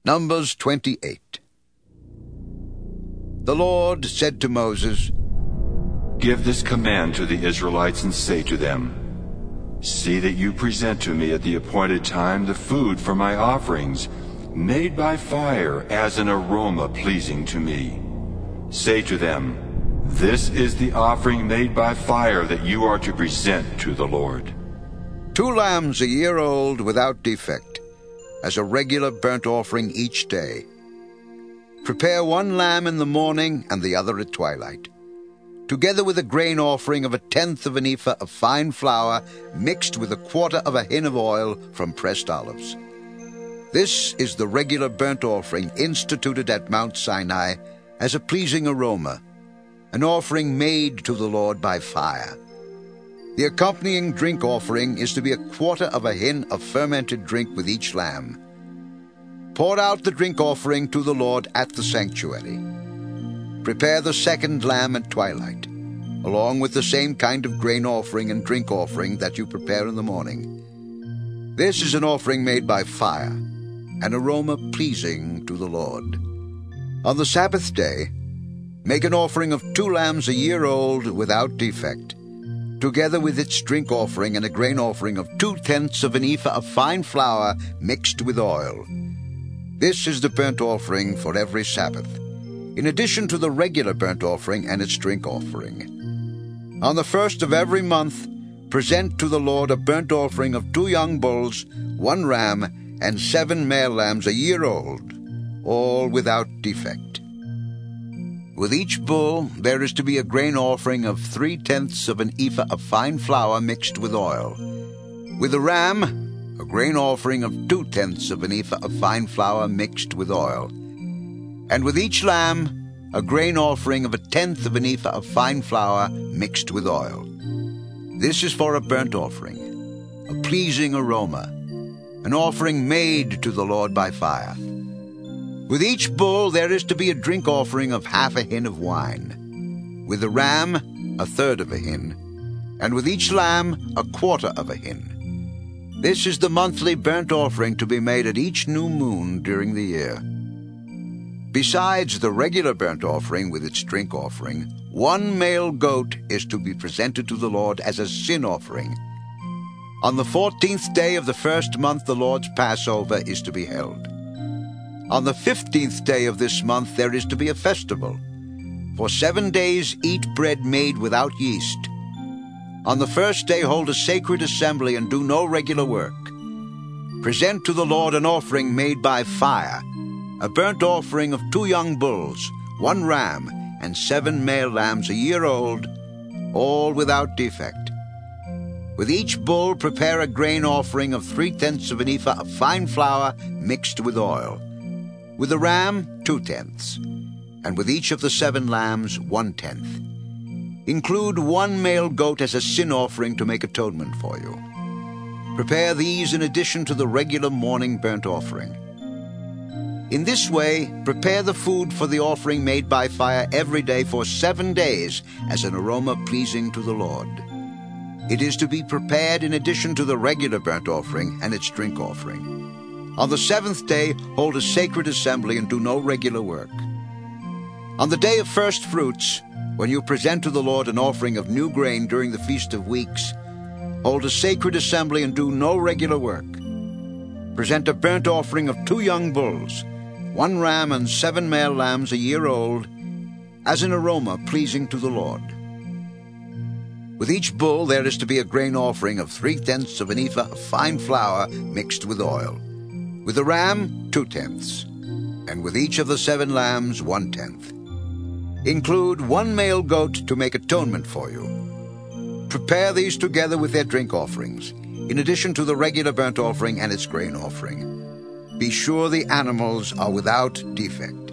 Numbers 28. The Lord said to Moses, "Give this command to the Israelites and say to them, see that you present to me at the appointed time the food for my offerings, made by fire as an aroma pleasing to me. Say to them, this is the offering made by fire that you are to present to the Lord. 2 lambs a year old without defect, as a regular burnt offering each day. Prepare 1 lamb in the morning and the other at twilight, together with a grain offering of 1/10 of an ephah of fine flour mixed with 1/4 of a hin of oil from pressed olives. This is the regular burnt offering instituted at Mount Sinai as a pleasing aroma, an offering made to the Lord by fire. The accompanying drink offering is to be 1/4 of a hin of fermented drink with each lamb. Pour out the drink offering to the Lord at the sanctuary. Prepare the 2nd lamb at twilight, along with the same kind of grain offering and drink offering that you prepare in the morning. This is an offering made by fire, an aroma pleasing to the Lord. On the Sabbath day, make an offering of 2 lambs a year old without defect, together with its drink offering and a grain offering of 2/10 of an ephah of fine flour mixed with oil. This is the burnt offering for every Sabbath, in addition to the regular burnt offering and its drink offering. On the 1st of every month, present to the Lord a burnt offering of 2 young bulls, 1 ram, and 7 male lambs a year old, all without defect. With each bull there is to be a grain offering of 3/10 of an ephah of fine flour mixed with oil. With the ram, a grain offering of 2/10 of an ephah of fine flour mixed with oil. And with each lamb, a grain offering of 1/10 of an ephah of fine flour mixed with oil. This is for a burnt offering, a pleasing aroma, an offering made to the Lord by fire. With each bull there is to be a drink offering of 1/2 a hin of wine. With the ram, 1/3 of a hin, and with each lamb, 1/4 of a hin. This is the monthly burnt offering to be made at each new moon during the year. Besides the regular burnt offering with its drink offering, 1 male goat is to be presented to the Lord as a sin offering. On the 14th day of the 1st month the Lord's Passover is to be held. On the 15th day of this month there is to be a festival. For 7 days eat bread made without yeast. On the 1st day hold a sacred assembly and do no regular work. Present to the Lord an offering made by fire, a burnt offering of 2 young bulls, 1 ram, and 7 male lambs a year old, all without defect. With each bull prepare a grain offering of 3/10 of an ephah of fine flour mixed with oil. With the ram, 2/10, and with each of the 7 lambs, 1/10. Include 1 male goat as a sin offering to make atonement for you. Prepare these in addition to the regular morning burnt offering. In this way, prepare the food for the offering made by fire every day for 7 days as an aroma pleasing to the Lord. It is to be prepared in addition to the regular burnt offering and its drink offering. On the 7th day, hold a sacred assembly and do no regular work. On the day of first fruits, when you present to the Lord an offering of new grain during the Feast of Weeks, hold a sacred assembly and do no regular work. Present a burnt offering of 2 young bulls, 1 ram and 7 male lambs a year old, as an aroma pleasing to the Lord. With each bull there is to be a grain offering of 3/10 of an ephah of fine flour mixed with oil. With the ram, 2/10, and with each of the 7 lambs, 1/10. Include 1 male goat to make atonement for you. Prepare these together with their drink offerings, in addition to the regular burnt offering and its grain offering. Be sure the animals are without defect.